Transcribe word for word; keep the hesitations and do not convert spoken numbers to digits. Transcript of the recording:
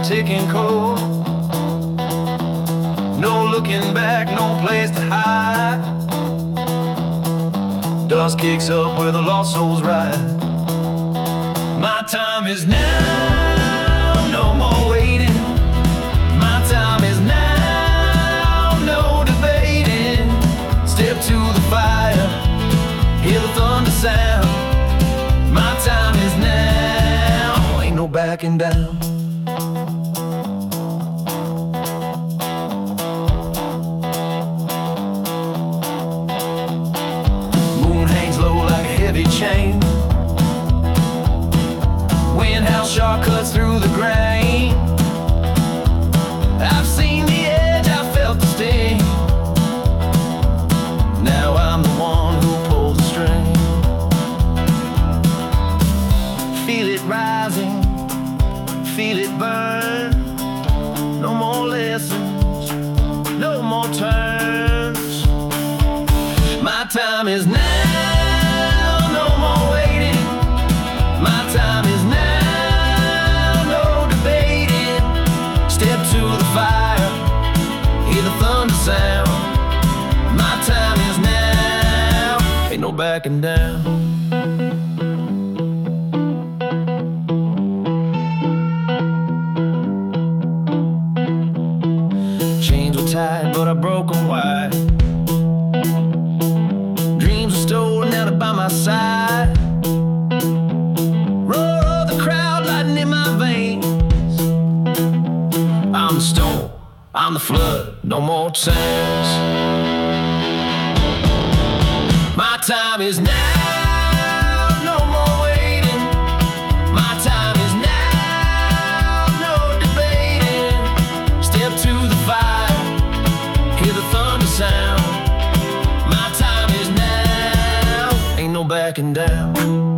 clock ticking cold. No looking back, no place to hide. Dust kicks up where the lost souls ride. My time is now, no more waiting. My time is now, no debating. Step to the fire, hear the thunder sound. My time is now, ain't no backing down. Moon hangs low like a heavy chain. Wind house shark cuts through the grain. I've seen the edge, I felt the sting. Now I'm the one who pulls the string. Feel it rising, feel it burn. No more lessons, no more turns. My time is now, no more waiting. My time is now, no debating. Step to the fire, hear the thunder sound. My time is now, ain't no backing down. Chains were tied, but I broke them wide. Dreams were stolen, now they're by my side. Roar of the crowd, lighting in my veins. I'm the storm, I'm the flood, no more change. My time is now, no more waiting. My time is now, no debating. Step to the fire, hear the thunder sound. My time is now, ain't no backing down.